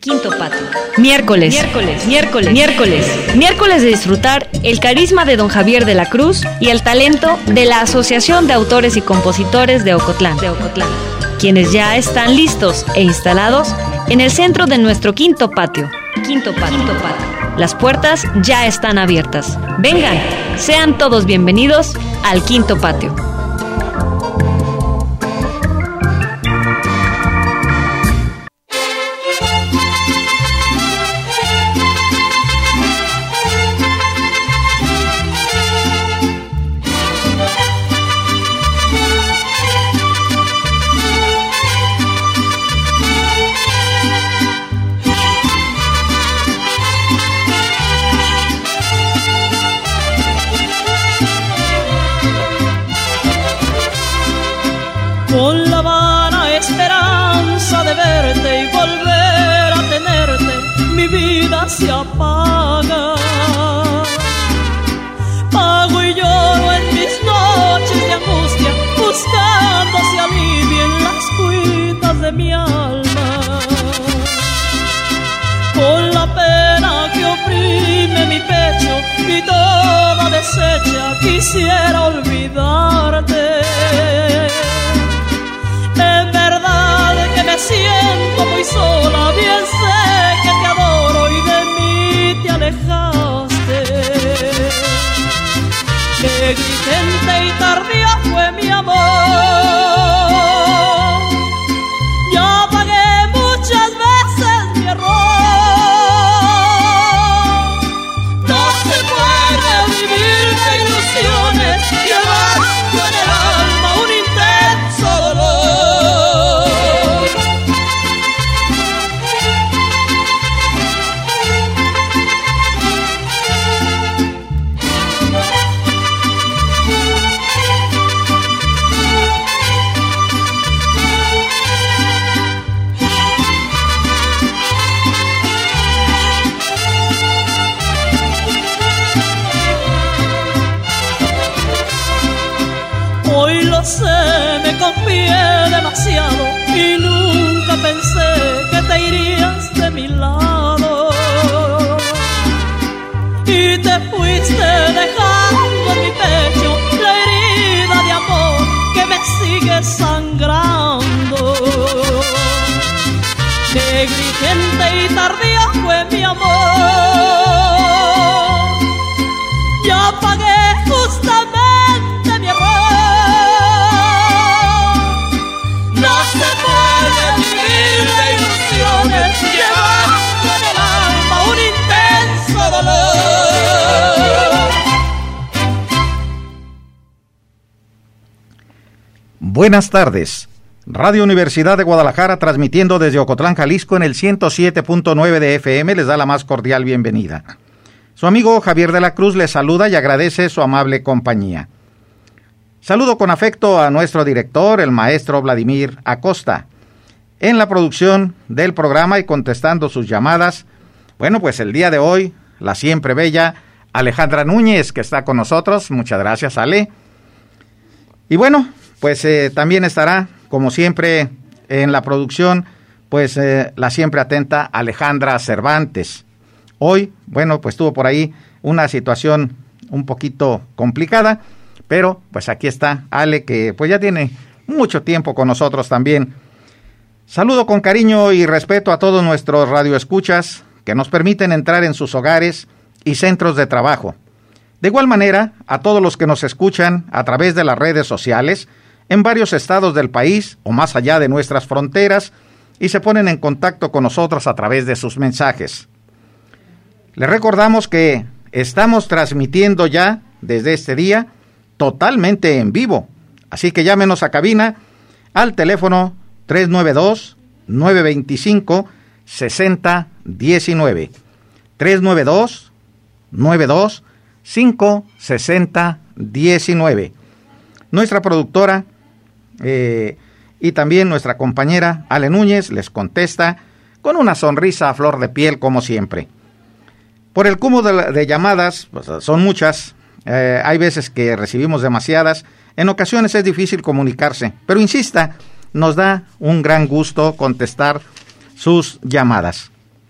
Quinto Patio. Miércoles de disfrutar el carisma de don Javier de la Cruz y el talento de la Asociación de Autores y Compositores de Ocotlán, quienes ya están listos e instalados en el centro de nuestro Quinto Patio. Las puertas ya están abiertas. Vengan, sean todos bienvenidos al Quinto Patio. Con la vana esperanza de verte y volver a tenerte, mi vida se apaga. Pago y lloro en mis noches de angustia, buscando se alivien las cuitas de mi alma. Con la pena que oprime mi pecho y toda deshecha, quisiera olvidarte. En verdad que me siento muy sola, bien sé que te adoro y de mí te alejaste. Negligente y tardía fue mi amor, ya pagué muchas veces mi error. No se puede vivir de ilusiones, llevas en el alma un intenso dolor. Hoy lo sé, me confié demasiado y nunca pensé que te irías de mi lado. Y te fuiste dejando en mi pecho la herida de amor que me sigue sangrando. Negligente y tardía fue mi amor, ya pagué justamente mi error. No se puede vivir de ilusiones, llevando en el alma un intenso dolor. Buenas tardes. Radio Universidad de Guadalajara, transmitiendo desde Ocotlán, Jalisco, en el 107.9 de FM, les da la más cordial bienvenida. Su amigo Javier de la Cruz les saluda y agradece su amable compañía. Saludo con afecto a nuestro director, el maestro Vladimir Acosta. En la producción del programa y contestando sus llamadas, bueno, pues el día de hoy, la siempre bella Alejandra Núñez, que está con nosotros. Muchas gracias, Ale. Y bueno, pues también estará, como siempre, en la producción, pues la siempre atenta Alejandra Cervantes. Hoy, bueno, pues tuvo por ahí una situación un poquito complicada, pero pues aquí está Ale, que pues ya tiene mucho tiempo con nosotros también. Saludo con cariño y respeto a todos nuestros radioescuchas que nos permiten entrar en sus hogares y centros de trabajo. De igual manera, a todos los que nos escuchan a través de las redes sociales en varios estados del país o más allá de nuestras fronteras y se ponen en contacto con nosotros a través de sus mensajes. Les recordamos que estamos transmitiendo ya desde este día totalmente en vivo, así que llámenos a cabina al teléfono 392-925-6019, 392-925-6019. Nuestra productora y también nuestra compañera Ale Núñez les contesta con una sonrisa a flor de piel como siempre. Por el cúmulo de llamadas, pues son muchas, hay veces que recibimos demasiadas, en ocasiones es difícil comunicarse, pero insista, nos da un gran gusto contestar sus llamadas.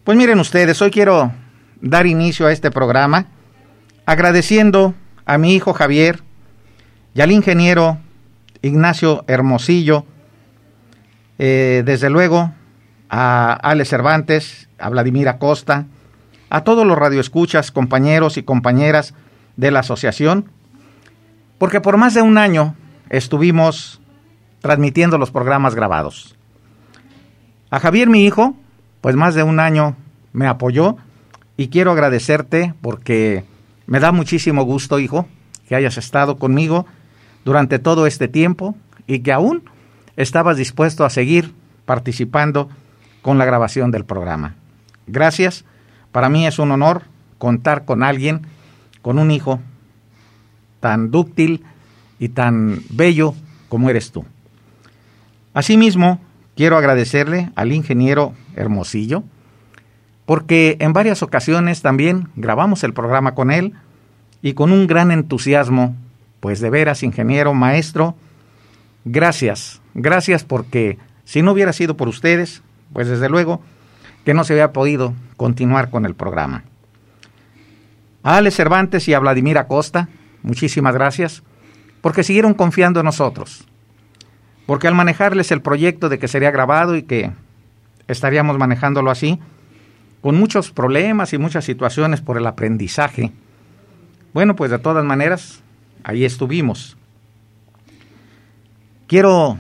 Pues miren ustedes, hoy quiero dar inicio a este programa agradeciendo a mi hijo Javier y al ingeniero Ignacio Hermosillo, desde luego a Ale Cervantes, a Vladimir Acosta, a todos los radioescuchas, compañeros y compañeras de la asociación, porque por más de un año estuvimos transmitiendo los programas grabados. A Javier, mi hijo, pues más de un año me apoyó y quiero agradecerte porque me da muchísimo gusto, hijo, que hayas estado conmigo durante todo este tiempo y que aún estabas dispuesto a seguir participando con la grabación del programa. Gracias. Para mí es un honor contar con alguien, con un hijo tan dúctil y tan bello como eres tú. Asimismo, quiero agradecerle al ingeniero Hermosillo, porque en varias ocasiones también grabamos el programa con él y con un gran entusiasmo, pues de veras, ingeniero, maestro, gracias porque si no hubiera sido por ustedes, pues desde luego que no se había podido continuar con el programa. A Ale Cervantes y a Vladimir Acosta, muchísimas gracias, porque siguieron confiando en nosotros, porque al manejarles el proyecto de que sería grabado y que estaríamos manejándolo así, con muchos problemas y muchas situaciones por el aprendizaje, bueno, pues de todas maneras, ahí estuvimos. Quiero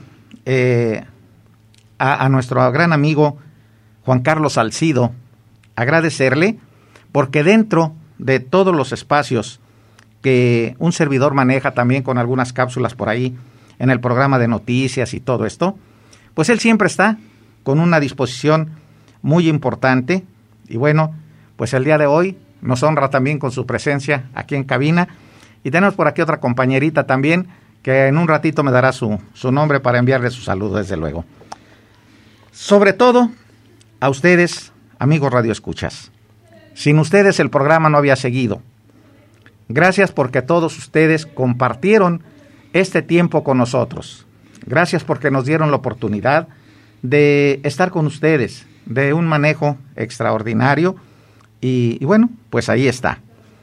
a nuestro gran amigo Juan Carlos Salcido agradecerle, porque dentro de todos los espacios que un servidor maneja también con algunas cápsulas por ahí en el programa de noticias y todo esto, pues él siempre está con una disposición muy importante y bueno, pues el día de hoy nos honra también con su presencia aquí en cabina y tenemos por aquí otra compañerita también que en un ratito me dará su nombre para enviarle su saludo, desde luego. Sobre todo a ustedes, amigos radioescuchas. Sin ustedes el programa no había seguido. Gracias porque todos ustedes compartieron este tiempo con nosotros. Gracias porque nos dieron la oportunidad de estar con ustedes, de un manejo extraordinario y bueno, pues ahí está.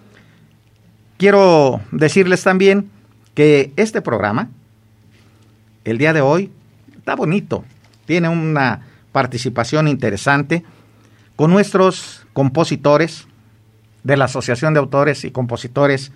Quiero decirles también que este programa, el día de hoy, está bonito, tiene una participación interesante con nuestros compositores de la Asociación de Autores y Compositores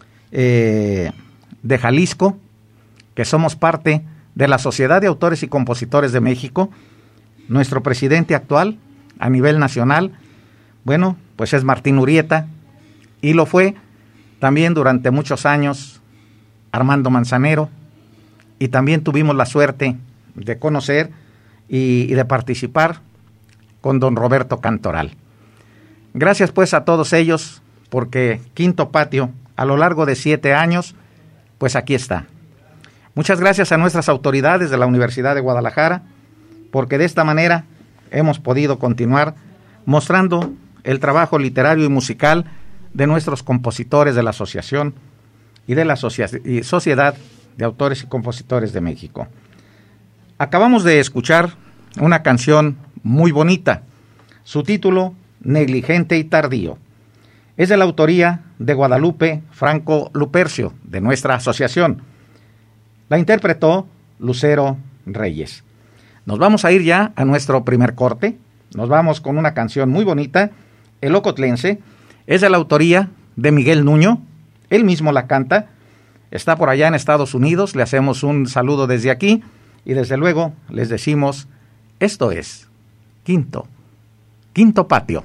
de Jalisco, que somos parte de la Sociedad de Autores y Compositores de México. Nuestro presidente actual a nivel nacional, bueno, pues es Martín Urieta, y lo fue también durante muchos años Armando Manzanero, y también tuvimos la suerte de conocer y de participar con don Roberto Cantoral. Gracias pues a todos ellos, porque Quinto Patio, a lo largo de 7 años, pues aquí está. Muchas gracias a nuestras autoridades de la Universidad de Guadalajara, porque de esta manera hemos podido continuar mostrando el trabajo literario y musical de nuestros compositores de la asociación y de la Sociedad de Autores y Compositores de México. Acabamos de escuchar una canción muy bonita, su título, Negligente y Tardío. Es de la autoría de Guadalupe Franco Lupercio, de nuestra asociación. La interpretó Lucero Reyes. Nos vamos a ir ya a nuestro primer corte. Nos vamos con una canción muy bonita, El Ocotlense. Es de la autoría de Miguel Nuño. Él mismo la canta. Está por allá en Estados Unidos. Le hacemos un saludo desde aquí. Y desde luego les decimos, esto es Quinto Patio.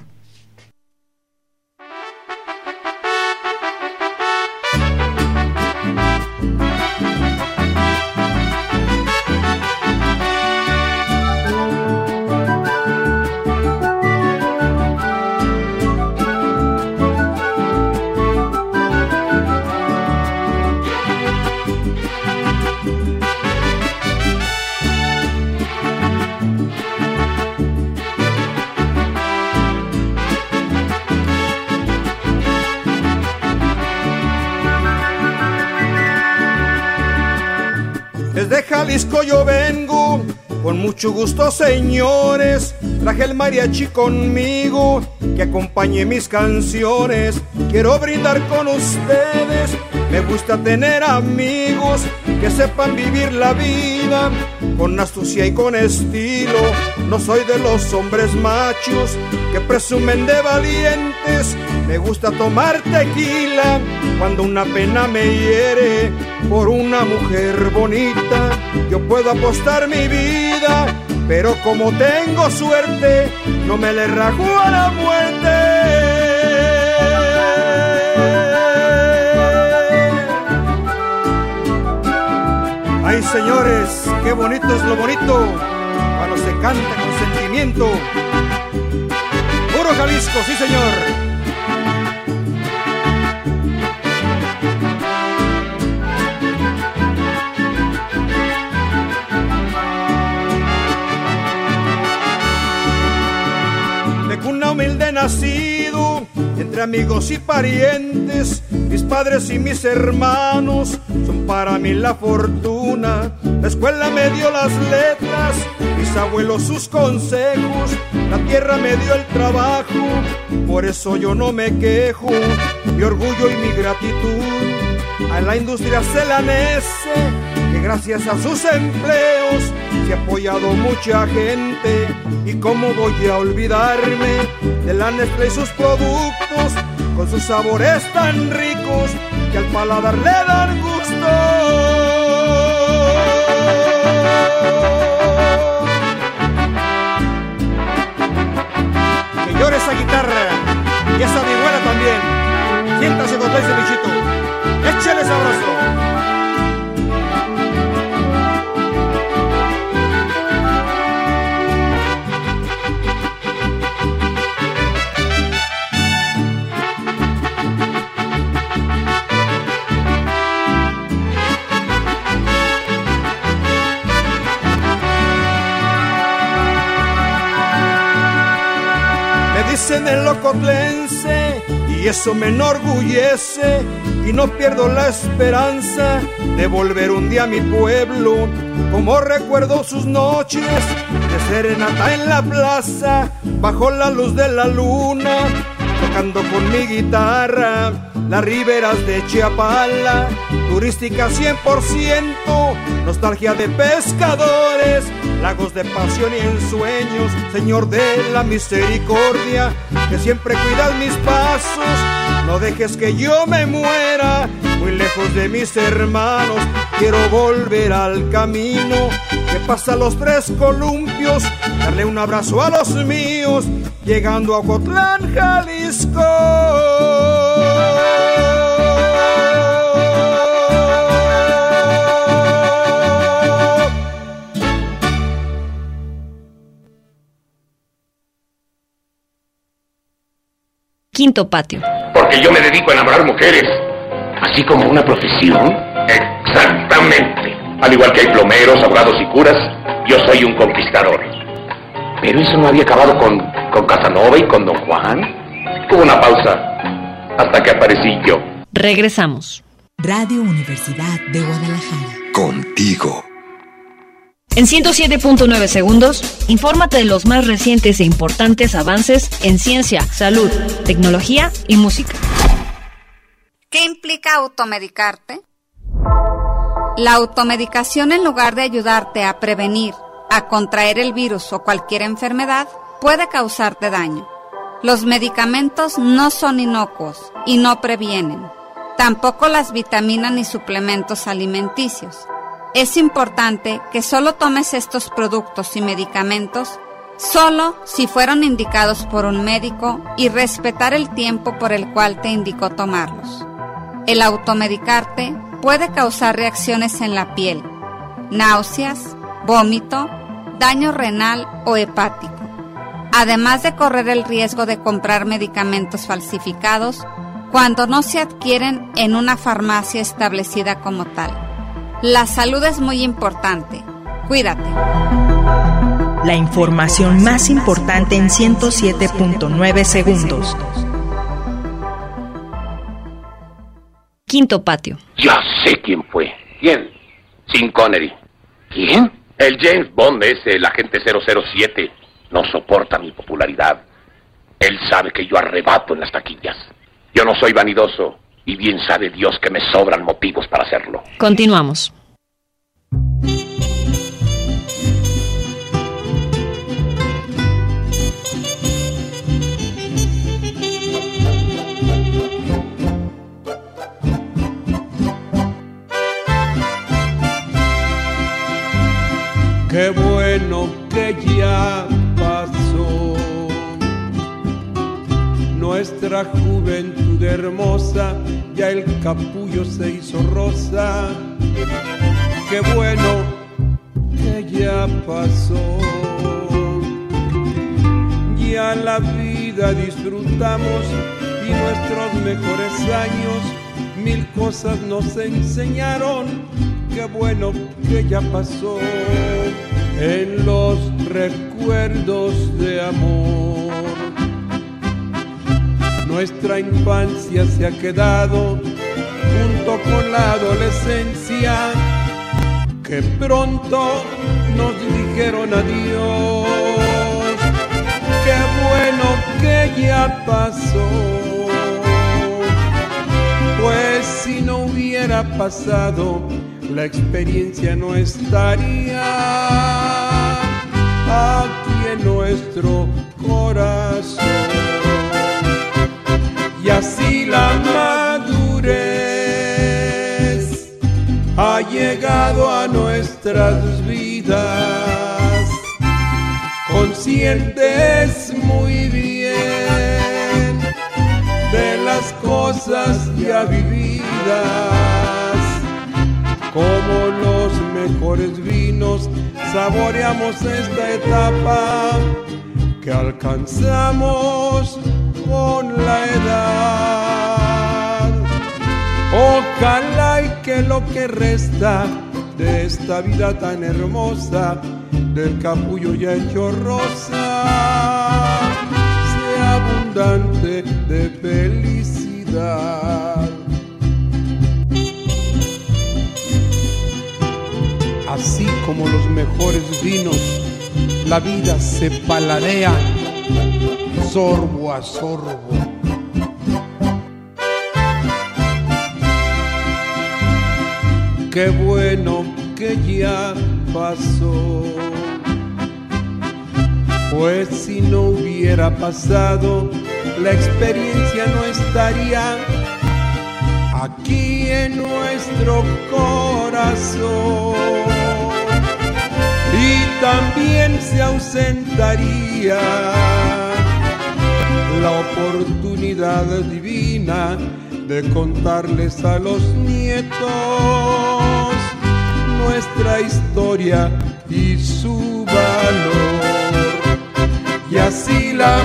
Desde Jalisco yo vengo, con mucho gusto, señores, traje el mariachi conmigo, que acompañe mis canciones. Quiero brindar con ustedes, me gusta tener amigos que sepan vivir la vida con astucia y con estilo. No soy de los hombres machos que presumen de valientes. Me gusta tomar tequila cuando una pena me hiere. Por una mujer bonita yo puedo apostar mi vida, pero como tengo suerte no me le rajo a la muerte. Ay, señores, qué bonito es lo bonito cuando se canta con sentimiento. Puro Jalisco, sí señor. De cuna humilde nacido, entre amigos y parientes, mis padres y mis hermanos son para mí la fortuna. La escuela me dio las letras, mis abuelos sus consejos, la tierra me dio el trabajo, por eso yo no me quejo. Mi orgullo y mi gratitud a la industria celanese, que gracias a sus empleos se ha apoyado mucha gente. Y cómo voy a olvidarme de la Nestlé y sus productos, con sus sabores tan ricos que al paladar le dan gusto. Que llore esa guitarra y esa vihuela también. Siéntase con todo ese bichito, échale sabroso. Dicen el ocotlense y eso me enorgullece, y no pierdo la esperanza de volver un día a mi pueblo. Como recuerdo sus noches de serenata en la plaza, bajo la luz de la luna, tocando con mi guitarra las riberas de Chiapala, turística 100%, nostalgia de pescadores, lagos de pasión y ensueños. Señor de la misericordia, que siempre cuidas mis pasos, no dejes que yo me muera muy lejos de mis hermanos. Quiero volver al camino que pasa los tres columpios, darle un abrazo a los míos, llegando a Ocotlán, Jalisco. Quinto patio. Porque yo me dedico a enamorar mujeres, así como una profesión. Exactamente. Al igual que hay plomeros, abogados y curas, yo soy un conquistador. Pero eso no había acabado con Casanova y con Don Juan. Hubo una pausa hasta que aparecí yo. Regresamos. Radio Universidad de Guadalajara. Contigo. En 107.9 segundos, infórmate de los más recientes e importantes avances en ciencia, salud, tecnología y música. ¿Qué implica automedicarte? La automedicación, en lugar de ayudarte a prevenir, a contraer el virus o cualquier enfermedad, puede causarte daño. Los medicamentos no son inocuos y no previenen. Tampoco las vitaminas ni suplementos alimenticios. Es importante que solo tomes estos productos y medicamentos solo si fueron indicados por un médico y respetar el tiempo por el cual te indicó tomarlos. El automedicarte puede causar reacciones en la piel, náuseas, vómito, daño renal o hepático, además de correr el riesgo de comprar medicamentos falsificados cuando no se adquieren en una farmacia establecida como tal. La salud es muy importante. Cuídate. La información más importante en 107.9 segundos. Quinto patio. Ya sé quién fue. ¿Quién? Sean Connery. ¿Quién? El James Bond ese, el agente 007. no soporta mi popularidad. Él sabe que yo arrebato en las taquillas. Yo no soy vanidoso, y bien sabe Dios que me sobran motivos para hacerlo. Continuamos. Qué bueno que ya pasó nuestra juventud hermosa, ya el capullo se hizo rosa. Qué bueno que ya pasó, ya la vida disfrutamos y nuestros mejores años mil cosas nos enseñaron. Qué bueno que ya pasó, en los recuerdos de amor. Nuestra infancia se ha quedado junto con la adolescencia, que pronto nos dijeron adiós. Qué bueno que ya pasó, pues si no hubiera pasado, la experiencia no estaría aquí en nuestro corazón. Y así la madurez ha llegado a nuestras vidas, conscientes muy bien de las cosas ya vividas. Como los mejores vinos, saboreamos esta etapa que alcanzamos con la edad. Ojalá y que lo que resta de esta vida tan hermosa, del capullo ya hecho rosa, sea abundante de felicidad. Así como los mejores vinos, la vida se paladea sorbo a sorbo. Qué bueno que ya pasó, pues si no hubiera pasado, la experiencia no estaría aquí en nuestro corazón, y también se ausentaría la oportunidad divina de contarles a los nietos nuestra historia y su valor. Y así la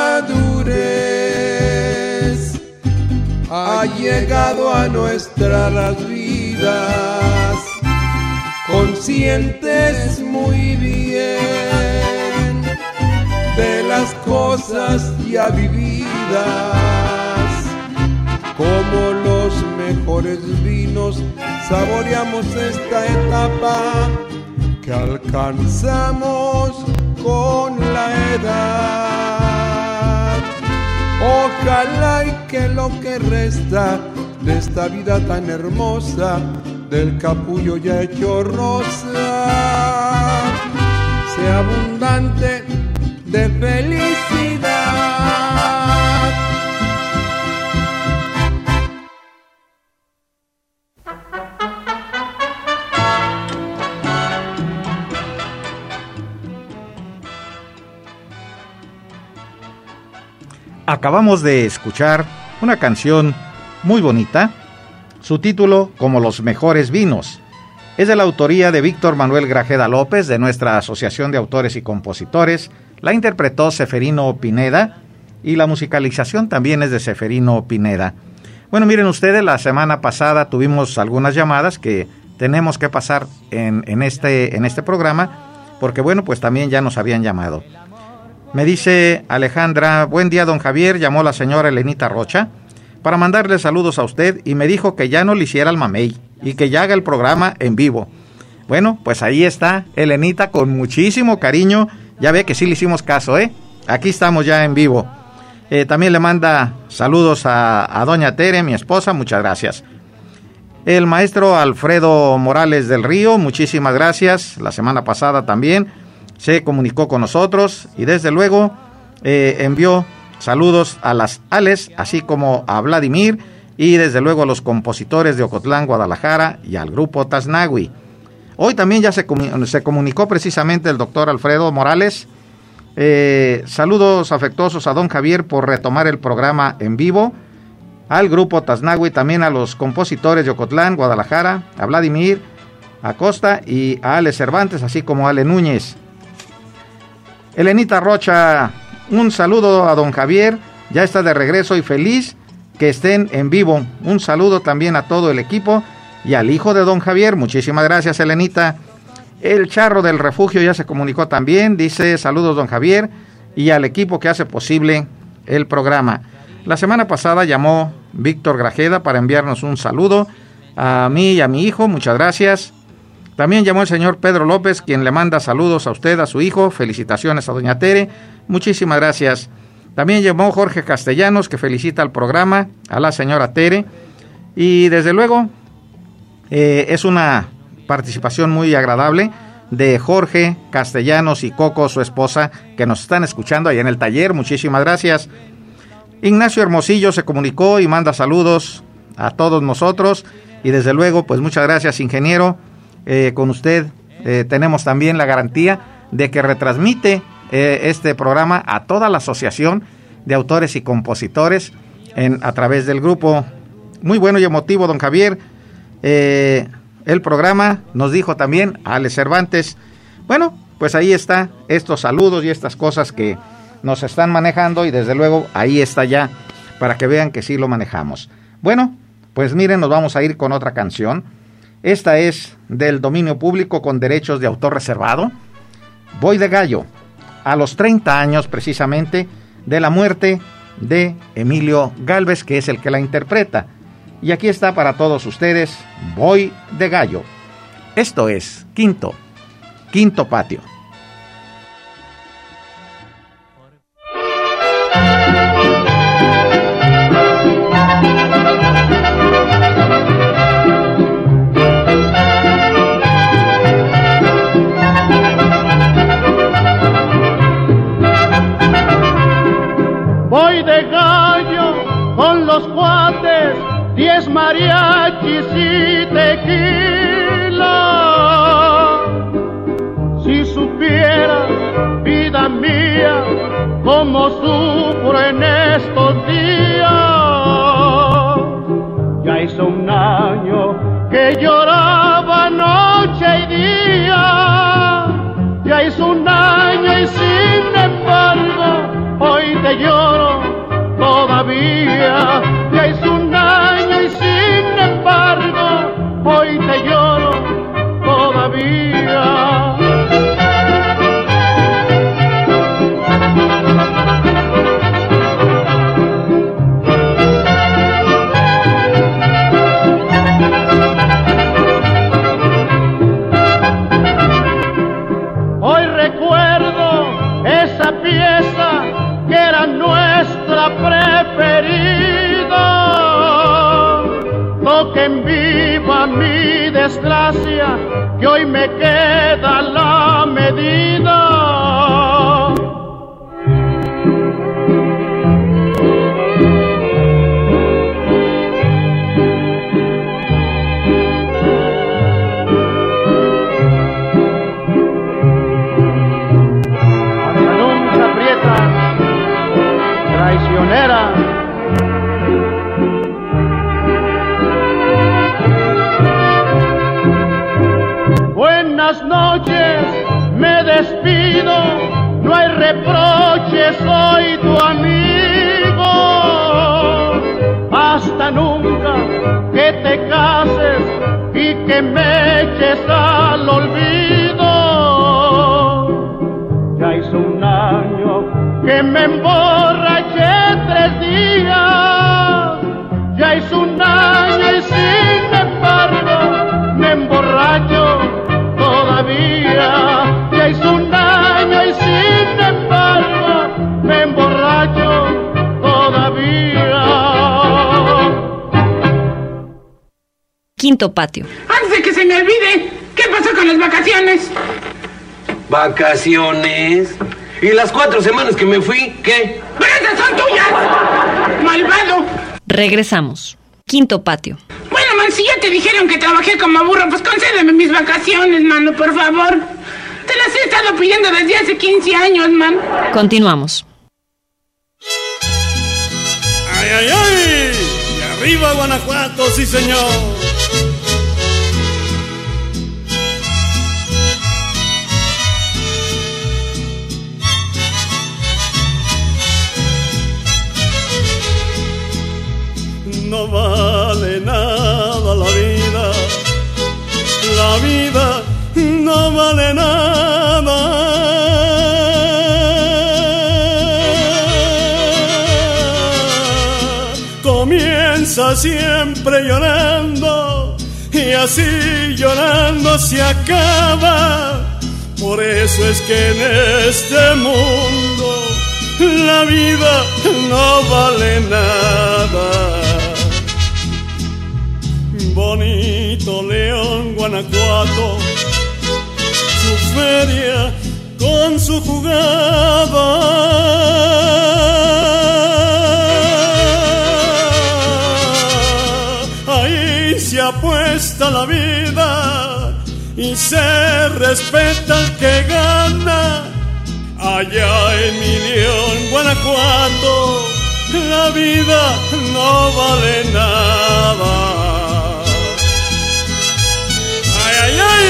madurez ha llegado a nuestras vidas, conscientes muy bien de las cosas ya vividas. Como los mejores vinos, saboreamos esta etapa que alcanzamos con la edad. Ojalá y que lo que resta de esta vida tan hermosa, del capullo ya hecho rosa, sea abundante de felicidad. Acabamos de escuchar una canción muy bonita. Su título, Como los mejores vinos, es de la autoría de Víctor Manuel Grajeda López, de nuestra Asociación de Autores y Compositores. La interpretó Seferino Pineda y la musicalización también es de Seferino Pineda. Bueno, miren ustedes, la semana pasada tuvimos algunas llamadas que tenemos que pasar en este programa, porque bueno, pues también ya nos habían llamado. Me dice Alejandra: buen día, don Javier. Llamó la señora Elenita Rocha para mandarle saludos a usted y me dijo que ya no le hiciera el mamey y que ya haga el programa en vivo. Bueno, pues ahí está Elenita, con muchísimo cariño Ya ve que sí le hicimos caso, ¿eh? Aquí estamos ya en vivo. También le manda saludos a doña Tere, mi esposa, muchas gracias. El maestro Alfredo Morales del Río, muchísimas gracias. La semana pasada también se comunicó con nosotros y desde luego envió saludos a las Ales, así como a Vladimir y desde luego a los compositores de Ocotlán, Guadalajara y al grupo Taznagui. Hoy también ya se comunicó precisamente el doctor Alfredo Morales. Saludos afectuosos a don Javier por retomar el programa en vivo, al grupo Taznagui, también a los compositores de Ocotlán, Guadalajara, a Vladimir Acosta y a Ale Cervantes, así como a Ale Núñez. Elenita Rocha, un saludo a don Javier, ya está de regreso y feliz que estén en vivo. Un saludo también a todo el equipo y al hijo de don Javier, muchísimas gracias Elenita. El Charro del Refugio ya se comunicó también, dice saludos don Javier y al equipo que hace posible el programa. La semana pasada llamó Víctor Grajeda para enviarnos un saludo a mí y a mi hijo, muchas gracias. También llamó el señor Pedro López, quien le manda saludos a usted, a su hijo, felicitaciones a doña Tere, muchísimas gracias. También llamó Jorge Castellanos, que felicita al programa, a la señora Tere, y desde luego es una participación muy agradable de Jorge Castellanos y Coco, su esposa, que nos están escuchando ahí en el taller, muchísimas gracias. Ignacio Hermosillo se comunicó y manda saludos a todos nosotros y desde luego pues muchas gracias ingeniero, con usted tenemos también la garantía de que retransmite este programa a toda la asociación de autores y compositores a través del grupo. Muy bueno y emotivo don Javier, el programa nos dijo también Ale Cervantes. Bueno, pues ahí está estos saludos y estas cosas que nos están manejando y desde luego ahí está ya para que vean que sí lo manejamos. Bueno, pues miren, nos vamos a ir con otra canción. Esta es del dominio público con derechos de autor reservado. Voy de gallo, a los 30 años precisamente de la muerte de Emilio Gálvez, que es el que la interpreta. Y aquí está para todos ustedes, Voy de gallo. Esto es Quinto Patio. Voy de gallo con los cuates, 10 mariachis y tequila. Si supieras, vida mía, cómo sufro en estos días. Ya hizo un año que lloraba noche y día. Ya hizo un año y sin embargo hoy te lloro todavía. Ya hizo un año y sin embargo hoy te lloro todavía. Hoy recuerdo esa pieza que era nuestra preferida. Toquen viva mi desgracia, que hoy me queda la medida. Hasta nunca aprieta, traicionera. Buenas noches, me despido, no hay reproches, soy tu amigo. Hasta nunca que te cases y que me eches al olvido. Ya hizo un año que me emborraché 3 días. Ya hizo un año y sin embargo me emborracho todavía. Ya hizo un año y sin borracho todavía. Quinto patio. Antes de que se me olvide, ¿qué pasó con las vacaciones? ¿Vacaciones? ¿Y las 4 semanas que me fui, qué? ¡Pero esas son tuyas! ¡Malvado! Regresamos. Quinto patio. Bueno, man, si ya te dijeron que trabajé como burro, pues concédeme mis vacaciones, mano, por favor. Te las he estado pidiendo desde hace 15 años, man. Continuamos. ¡Ay, ay, ay! ¡Y arriba Guanajuato, sí señor! No vale nada la vida no vale nada. Comienza siempre llorando y así llorando se acaba. Por eso es que en este mundo la vida no vale nada. Bonito León, Guanajuato, su feria con su jugada. Ahí se apuesta la vida y se respeta al que gana. Allá en mi León, Guanajuato, la vida no vale nada. ¡Ay, ay!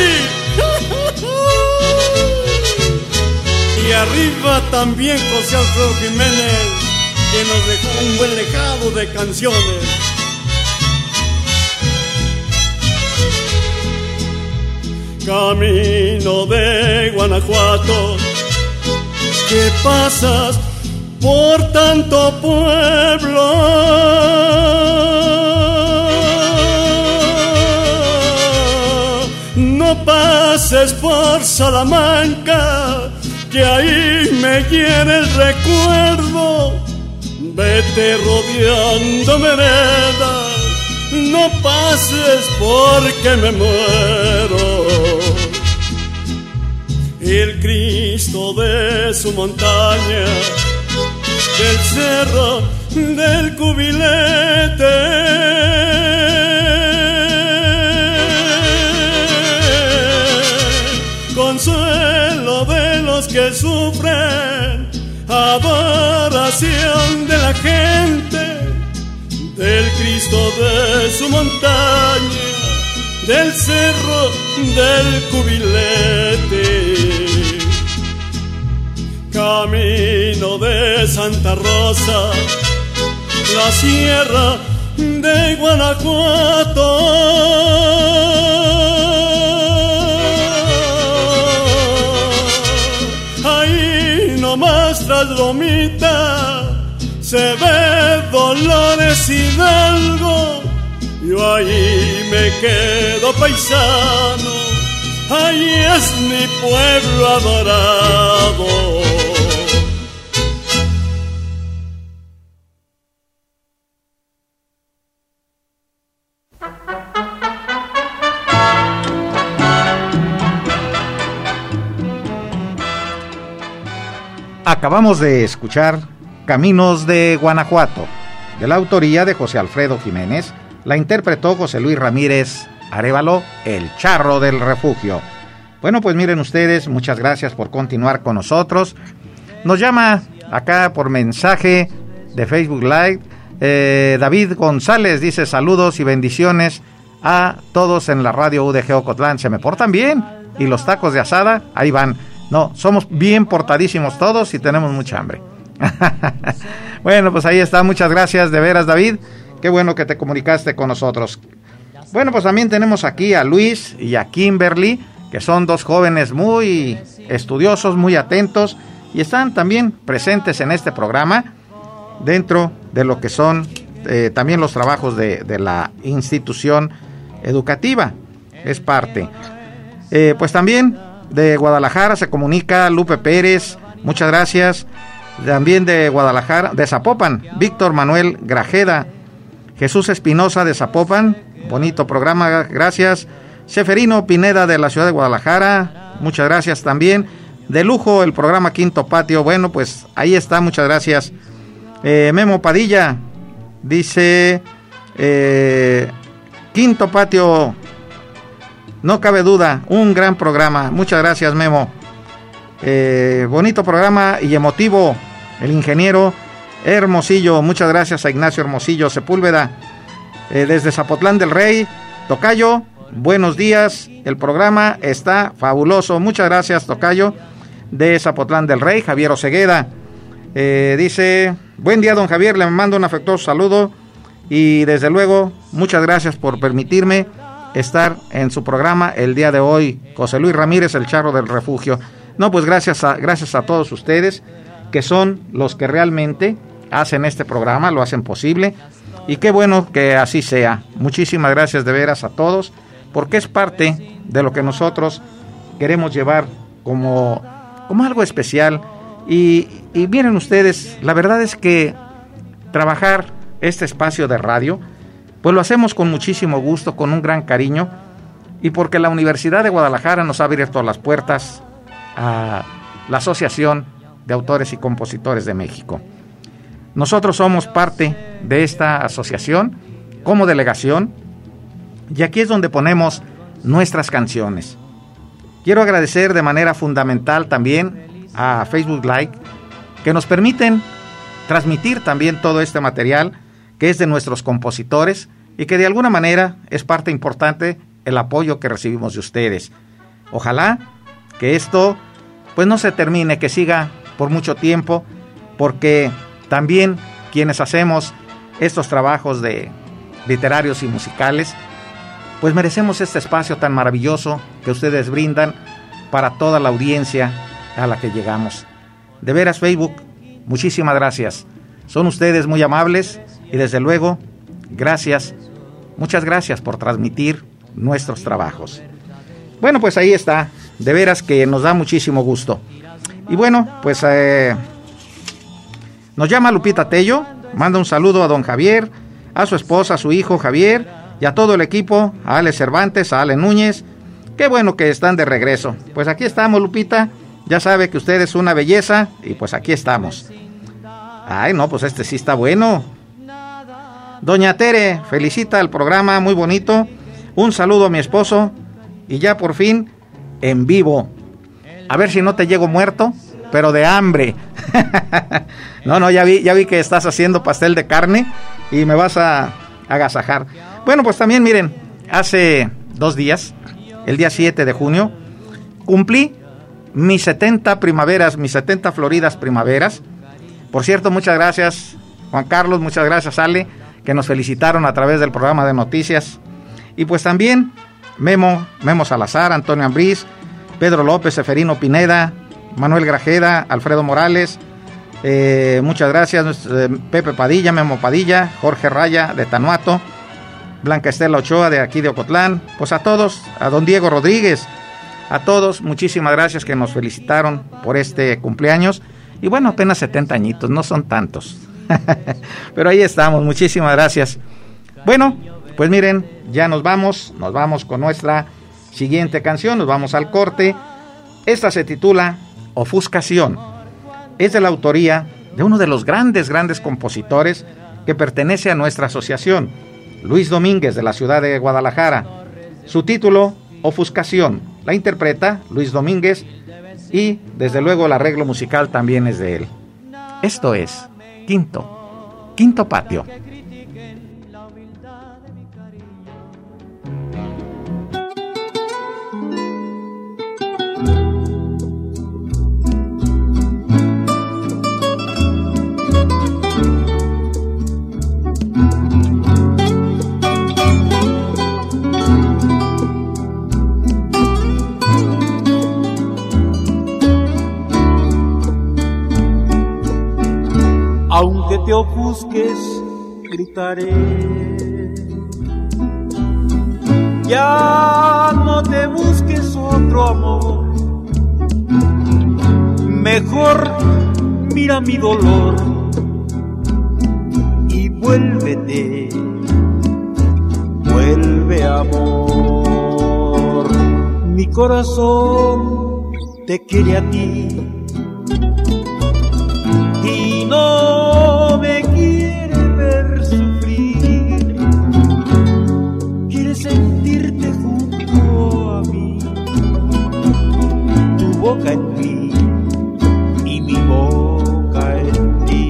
Y arriba también José Alfredo Jiménez, que nos dejó un buen legado de canciones. Camino de Guanajuato, que pasas por tanto pueblo. No pases por Salamanca, que ahí me hiere el recuerdo. Vete rodeando veredas, no pases porque me muero. El Cristo de su montaña, del cerro del Cubilete, consuelo de los que sufren, adoración de la gente, del Cristo de su montaña, del cerro del Cubilete. Camino de Santa Rosa, la sierra de Guanajuato. Ahí nomás tras Lomita se ve Dolores Hidalgo. Yo ahí me quedo paisano, ahí es mi pueblo adorado. Acabamos de escuchar Caminos de Guanajuato, de la autoría de José Alfredo Jiménez. La interpretó José Luis Ramírez Arévalo, el Charro del Refugio. Bueno, pues miren ustedes, muchas gracias por continuar con nosotros. Nos llama acá por mensaje de Facebook Live David González, dice saludos y bendiciones a todos en la radio UDG Ocotlán. Se me portan bien y los tacos de asada, ahí van. No, somos bien portadísimos todos y tenemos mucha hambre. Bueno, pues ahí está, muchas gracias de veras, David. Qué bueno que te comunicaste con nosotros. Bueno, pues también tenemos aquí a Luis y a Kimberly, que son dos jóvenes muy estudiosos, muy atentos, y están también presentes en este programa, dentro de lo que son también los trabajos de la institución educativa. Es parte. Pues también de Guadalajara se comunica Lupe Pérez, muchas gracias. también de Guadalajara, de Zapopan, Víctor Manuel Grajeda, Jesús Espinosa de Zapopan, bonito programa, gracias. Seferino Pineda de la ciudad de Guadalajara, muchas gracias también. De lujo el programa Quinto Patio, bueno, pues ahí está, muchas gracias. Memo Padilla dice, Quinto Patio, no cabe duda, un gran programa, muchas gracias Memo. Bonito programa y emotivo, el ingeniero Hermosillo, muchas gracias a Ignacio Hermosillo Sepúlveda, desde Zapotlán del Rey, Tocayo, buenos días, el programa está fabuloso, muchas gracias Tocayo, de Zapotlán del Rey. Javier Osegueda dice, buen día don Javier, le mando un afectuoso saludo y desde luego muchas gracias por permitirme estar en su programa el día de hoy. José Luis Ramírez, el Charro del Refugio. No, pues gracias a todos ustedes, que son los que realmente hacen este programa, lo hacen posible, y qué bueno que así sea. Muchísimas gracias de veras a todos, porque es parte de lo que nosotros queremos llevar como algo especial. Y miren ustedes, la verdad es que trabajar este espacio de radio, pues lo hacemos con muchísimo gusto, con un gran cariño, y porque la Universidad de Guadalajara nos ha abierto las puertas a la Asociación de Autores y Compositores de México. Nosotros somos parte de esta asociación como delegación, y aquí es donde ponemos nuestras canciones. Quiero agradecer de manera fundamental también a Facebook Live, que nos permiten transmitir también todo este material que es de nuestros compositores y que de alguna manera es parte importante el apoyo que recibimos de ustedes. Ojalá que esto pues no se termine, que siga por mucho tiempo, porque también quienes hacemos estos trabajos de literarios y musicales, pues merecemos este espacio tan maravilloso que ustedes brindan para toda la audiencia a la que llegamos. De veras, Facebook, muchísimas gracias. Son ustedes muy amables y desde luego, gracias, muchas gracias por transmitir nuestros trabajos. Bueno, pues ahí está, de veras que nos da muchísimo gusto. Y bueno, pues nos llama Lupita Tello, manda un saludo a don Javier, a su esposa, a su hijo Javier y a todo el equipo, a Ale Cervantes, a Ale Núñez. Qué bueno que están de regreso. Pues aquí estamos, Lupita, ya sabe que usted es una belleza y pues aquí estamos. Ay, no, pues este sí está bueno. Doña Tere felicita el programa, muy bonito. Un saludo a mi esposo y ya por fin en vivo. A ver si no te llego muerto, pero de hambre. No, ya vi que estás haciendo pastel de carne y me vas a agasajar. Bueno, pues también miren, hace 2 días, el día 7 de junio, cumplí mis 70 primaveras, mis 70 floridas primaveras. Por cierto, muchas gracias Juan Carlos, muchas gracias Ale, que nos felicitaron a través del programa de noticias. Y pues también Memo Salazar, Antonio Ambriz, Pedro López, Seferino Pineda, Manuel Grajeda, Alfredo Morales, muchas gracias, Pepe Padilla, Memo Padilla, Jorge Raya de Tanuato, Blanca Estela Ochoa de aquí de Ocotlán, pues a todos, a don Diego Rodríguez, a todos, muchísimas gracias que nos felicitaron por este cumpleaños. Y bueno, apenas 70 añitos, no son tantos. Pero ahí estamos, muchísimas gracias. Bueno, pues miren, ya nos vamos con nuestra siguiente canción, nos vamos al corte. Esta se titula Ofuscación. Es de la autoría de uno de los grandes compositores que pertenece a nuestra asociación, Luis Domínguez, de la ciudad de Guadalajara. Su título, Ofuscación. La interpreta Luis Domínguez y desde luego el arreglo musical también es de él. Esto es Quinto Patio. Aunque te ofusques, gritaré. Ya no te busques otro amor. Mejor mira mi dolor y vuélvete, vuelve amor. Mi corazón te quiere a ti y no me quiere ver sufrir. Quiere sentirte junto a mí, tu boca en mí y mi boca en ti.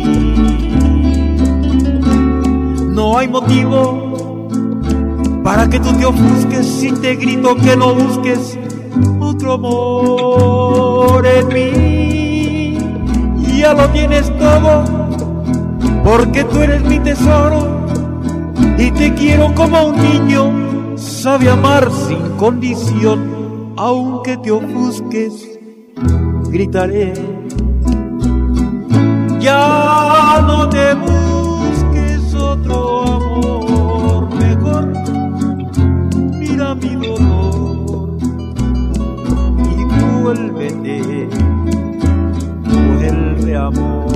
No hay motivo para que tú te ofusques si te grito que no busques otro amor en mí. Ya lo tienes todo, porque tú eres mi tesoro y te quiero como un niño sabe amar sin condición. Aunque te ofusques, gritaré, ya no te busques otro amor, mejor mira mi dolor y vuélvete, vuelve amor.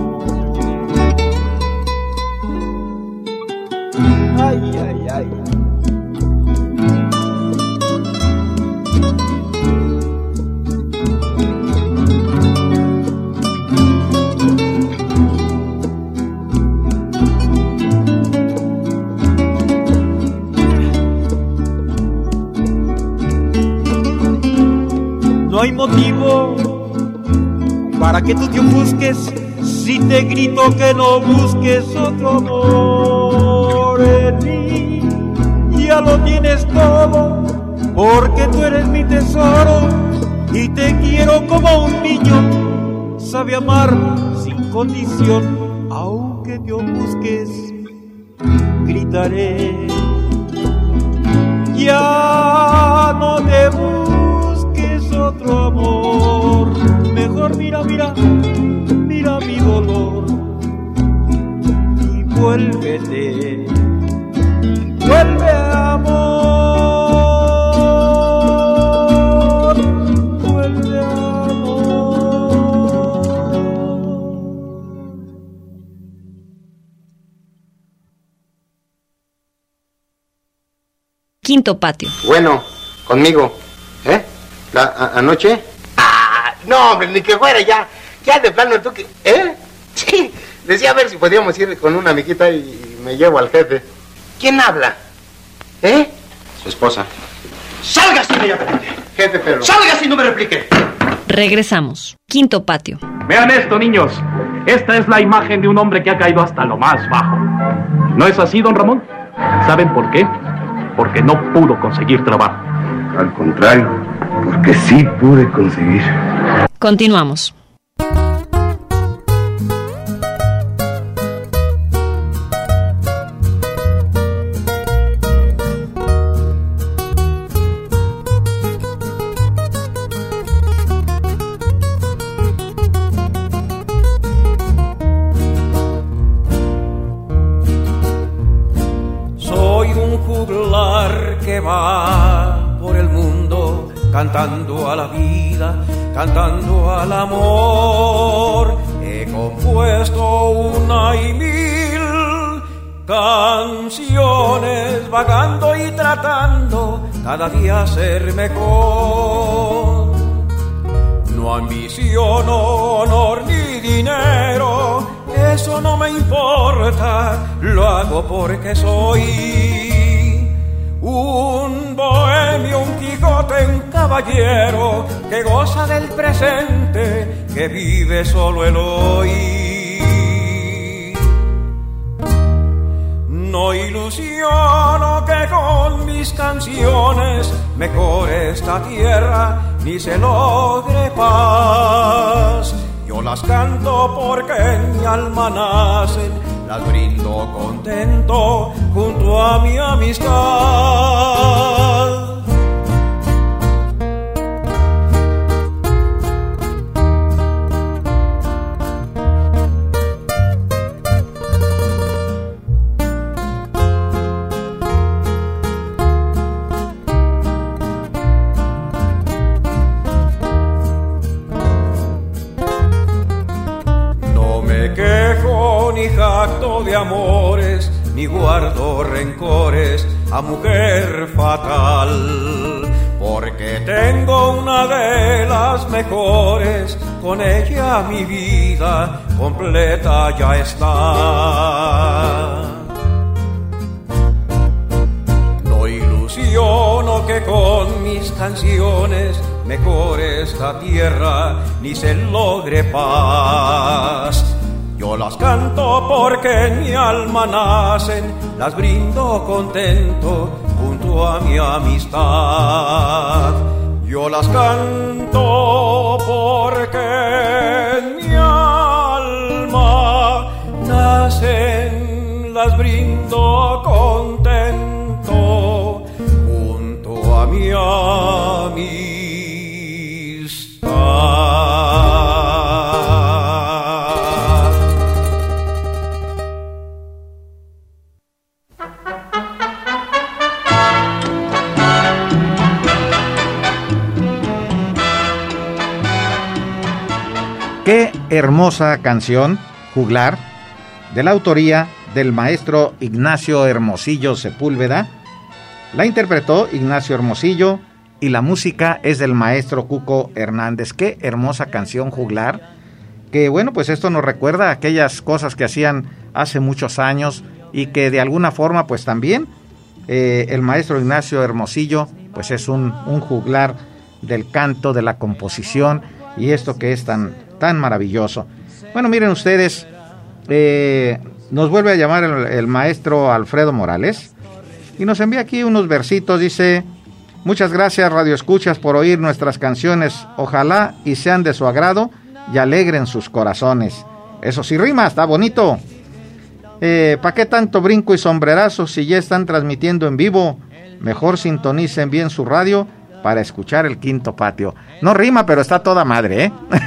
Ay, ay, ay. No hay motivo para que tú te ofusques si te grito que no busques otro amor en mí. Ya lo tienes todo, porque tú eres mi tesoro y te quiero como un niño sabe amar sin condición. Aunque te ofusques, gritaré, ya no te busques otro amor, mejor mira, mira, mira mi dolor y vuélvete, vuelve amor, vuelve amor. Quinto patio. Bueno, conmigo, ¿eh? ¿Anoche? Ah, no, hombre, ni que fuera ya de plano tú que, ¿eh? Sí, decía a ver si podíamos ir con una amiguita y me llevo al jefe. ¿Quién habla? ¿Eh? Su esposa. ¡Sálgase inmediatamente! Jefe, pero... ¡Sálgase y no me replique! Regresamos. Quinto patio. Vean esto, niños. Esta es la imagen de un hombre que ha caído hasta lo más bajo. ¿No es así, don Ramón? ¿Saben por qué? Porque no pudo conseguir trabajo. Al contrario, porque sí pude conseguir. Continuamos. Que va por el mundo cantando a la vida, cantando al amor. He compuesto 1,000 canciones, vagando y tratando cada día ser mejor. No ambiciono honor ni dinero, eso no me importa, lo hago porque soy un bohemio, un Quijote, un caballero que goza del presente, que vive solo el hoy. No ilusiono que con mis canciones mejore esta tierra ni se logre paz. Yo las canto porque en mi alma nacen, las brindo contento junto a mi amistad. hablo de amores, ni guardo rencores a mujer fatal, porque tengo una de las mejores, con ella mi vida completa ya está. No ilusiono que con mis canciones mejore esta tierra, ni se logre paz. Yo las canto porque en mi alma nacen, las brindo contento junto a mi amistad. Yo las canto porque en mi alma nacen, las brindo contento junto a mi amistad. Qué hermosa canción, Juglar, de la autoría del maestro Ignacio Hermosillo Sepúlveda. La interpretó Ignacio Hermosillo y la música es del maestro Cuco Hernández. Qué hermosa canción, Juglar, que bueno, pues esto nos recuerda a aquellas cosas que hacían hace muchos años y que de alguna forma pues también el maestro Ignacio Hermosillo pues es un juglar del canto, de la composición y esto que es tan maravilloso. Bueno, miren ustedes, nos vuelve a llamar el maestro Alfredo Morales y nos envía aquí unos versitos. Dice: muchas gracias, Radio Escuchas, por oír nuestras canciones. Ojalá y sean de su agrado y alegren sus corazones. Eso sí rima, está bonito. ¿Para qué tanto brinco y sombrerazo si ya están transmitiendo en vivo? Mejor sintonicen bien su radio para escuchar el Quinto Patio. No rima, pero está toda madre, ¿eh?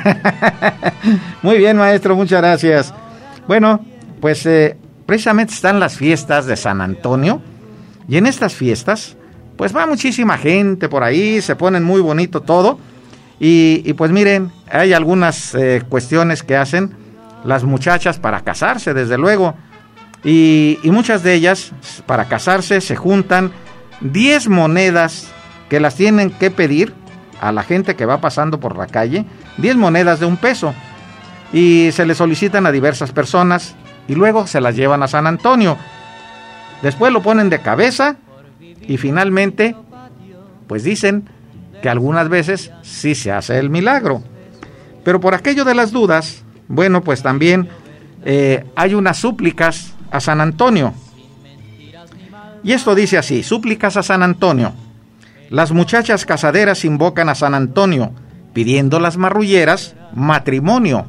Muy bien, maestro, muchas gracias. Bueno, pues precisamente están las fiestas de San Antonio, y en estas fiestas, pues va muchísima gente por ahí, se ponen muy bonito todo, y pues miren, hay algunas cuestiones que hacen las muchachas para casarse, desde luego, y muchas de ellas, para casarse, se juntan 10 monedas que las tienen que pedir a la gente que va pasando por la calle, 10 monedas de $1, y se le solicitan a diversas personas, y luego se las llevan a San Antonio. Después lo ponen de cabeza, y finalmente, pues dicen que algunas veces sí se hace el milagro. Pero por aquello de las dudas, bueno, pues también hay unas súplicas a San Antonio. Y esto dice así: súplicas a San Antonio. Las muchachas casaderas invocan a San Antonio, pidiendo las marrulleras matrimonio.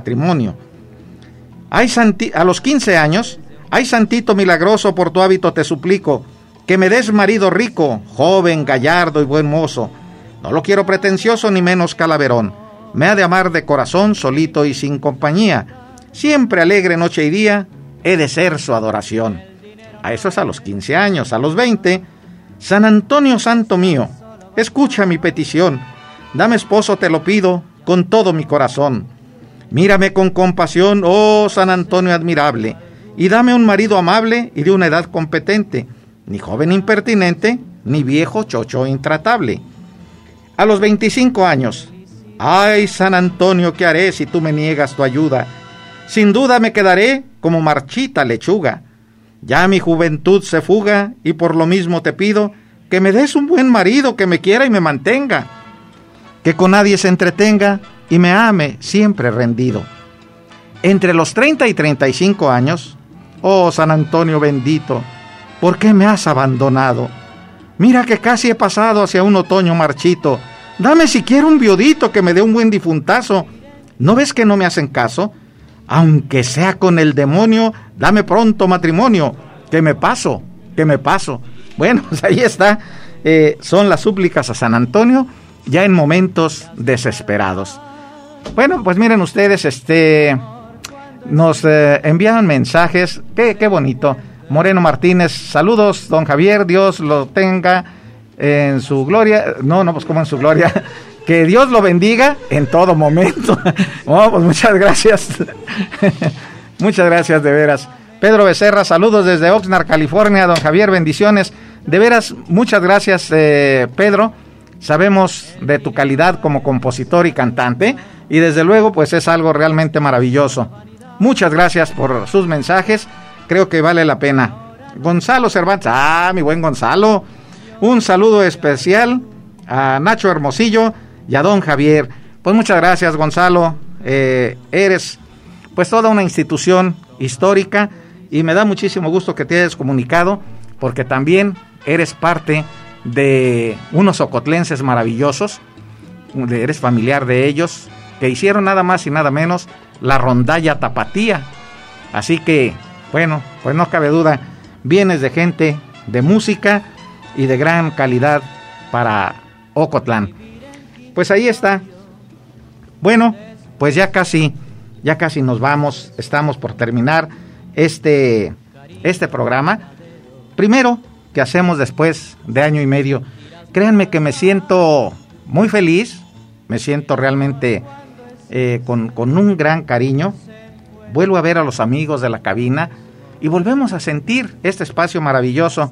A los 15 años, ay santito milagroso, por tu hábito te suplico, que me des marido rico, joven, gallardo y buen mozo. No lo quiero pretencioso ni menos calaverón. Me ha de amar de corazón, solito y sin compañía. Siempre alegre noche y día, he de ser su adoración. A eso es a los 15 años. A los 20... San Antonio santo mío, escucha mi petición, dame esposo te lo pido con todo mi corazón. Mírame con compasión, oh San Antonio admirable, y dame un marido amable y de una edad competente, ni joven impertinente, ni viejo chocho intratable. A los 25 años, ay San Antonio, ¿qué haré si tú me niegas tu ayuda? Sin duda me quedaré como marchita lechuga. Ya mi juventud se fuga y por lo mismo te pido que me des un buen marido que me quiera y me mantenga, que con nadie se entretenga y me ame siempre rendido. Entre los 30 y 35 años, oh San Antonio bendito, ¿por qué me has abandonado? Mira que casi he pasado hacia un otoño marchito, dame siquiera un viudito que me dé un buen difuntazo. ¿No ves que no me hacen caso? Aunque sea con el demonio, dame pronto matrimonio, que me paso. Bueno, pues ahí está, son las súplicas a San Antonio, ya en momentos desesperados. Bueno, pues miren ustedes, nos envían mensajes, qué bonito. Moreno Martínez, saludos, don Javier, Dios lo tenga en su gloria. No, pues como en su gloria. Que Dios lo bendiga en todo momento. Oh, pues muchas gracias. Muchas gracias de veras. Pedro Becerra, saludos desde Oxnard, California. Don Javier, bendiciones. De veras, muchas gracias, Pedro. Sabemos de tu calidad como compositor y cantante, y desde luego pues es algo realmente maravilloso. Muchas gracias por sus mensajes, creo que vale la pena. Gonzalo Cervantes, mi buen Gonzalo, un saludo especial a Nacho Hermosillo y a don Javier. Pues muchas gracias, Gonzalo, eres pues toda una institución histórica y me da muchísimo gusto que te hayas comunicado, porque también eres parte de unos ocotlenses maravillosos, eres familiar de ellos, que hicieron nada más y nada menos la rondalla tapatía. Así que, bueno, pues no cabe duda, vienes de gente de música y de gran calidad para Ocotlán. Pues ahí está. Bueno, pues ya casi nos vamos, estamos por terminar este programa. Primero, que hacemos después de año y medio. Créanme que me siento muy feliz, me siento realmente con un gran cariño. Vuelvo a ver a los amigos de la cabina y volvemos a sentir este espacio maravilloso.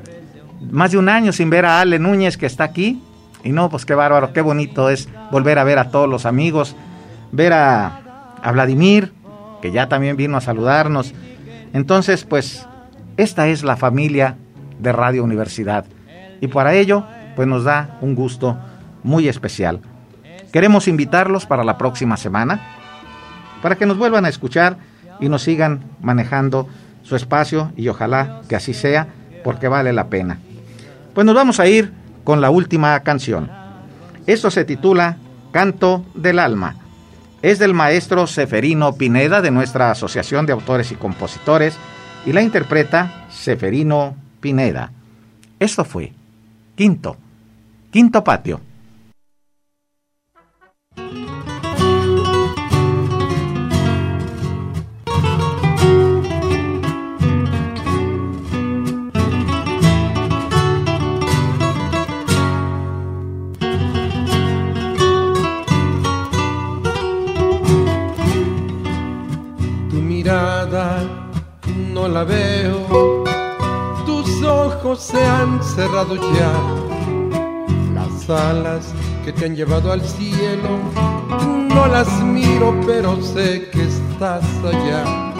Más de un año sin ver a Ale Núñez, que está aquí, y no, pues qué bárbaro, qué bonito es volver a ver a todos los amigos, ver a Vladimir, que ya también vino a saludarnos. Entonces, pues, esta es la familia de Radio Universidad, y para ello, pues nos da un gusto muy especial. Queremos invitarlos para la próxima semana, para que nos vuelvan a escuchar y nos sigan manejando su espacio, y ojalá que así sea, porque vale la pena. Pues nos vamos a ir con la última canción. Esto se titula Canto del Alma. Es del maestro Seferino Pineda, de nuestra Asociación de Autores y Compositores, y la interpreta Seferino Pineda. Esto fue Quinto Patio. No la veo, tus ojos se han cerrado ya, las alas que te han llevado al cielo, no las miro pero sé que estás allá.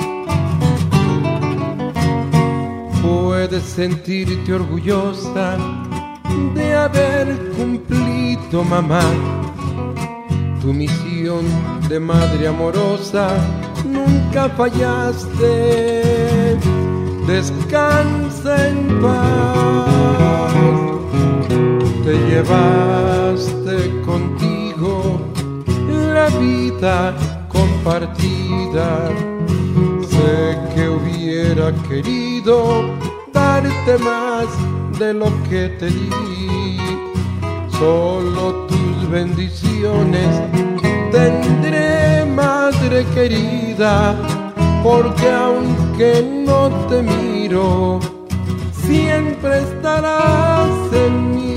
Puedes sentirte orgullosa de haber cumplido, mamá, tu misión de madre amorosa. Nunca fallaste, descansa en paz. Te llevaste contigo la vida compartida. Sé que hubiera querido darte más de lo que te di. Solo tus bendiciones tendré, madre querida, porque aunque no te miro, siempre estarás en mí.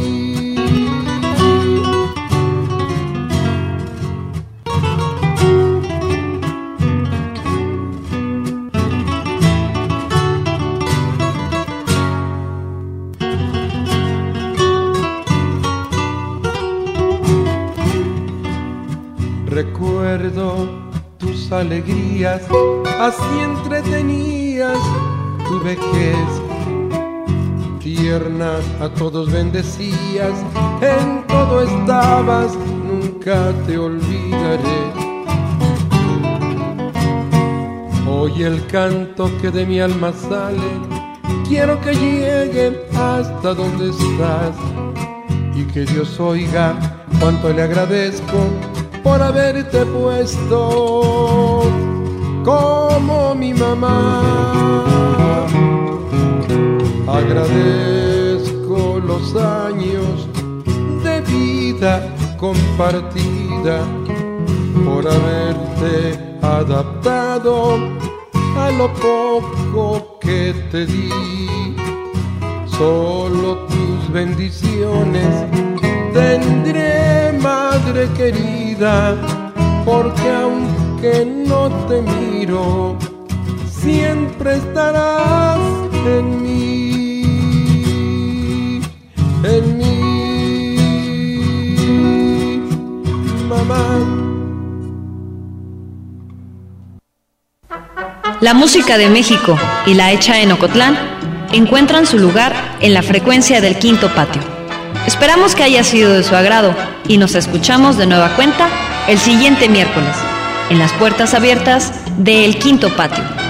Recuerdo tus alegrías, así entretenías tu vejez. Tierna a todos bendecías, en todo estabas, nunca te olvidaré. Hoy el canto que de mi alma sale, quiero que llegue hasta donde estás, y que Dios oiga cuánto le agradezco por haberte puesto como mi mamá. Agradezco los años de vida compartida, por haberte adaptado a lo poco que te di. Solo tus bendiciones tendré, madre querida, porque aunque no te miro, siempre estarás en mí, mamá. La música de México y la hecha en Ocotlán encuentran su lugar en la frecuencia del Quinto Patio. Esperamos que haya sido de su agrado y nos escuchamos de nueva cuenta el siguiente miércoles en las puertas abiertas de El Quinto Patio.